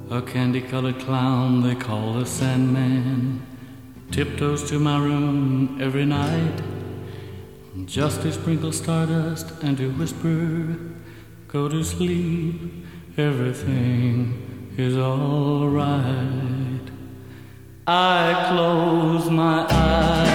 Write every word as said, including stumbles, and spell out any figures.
A candy-colored clown they call the Sandman tiptoes to my room every night just to sprinkle stardust and to whisper, go to sleep, everything is all right. I close my eyes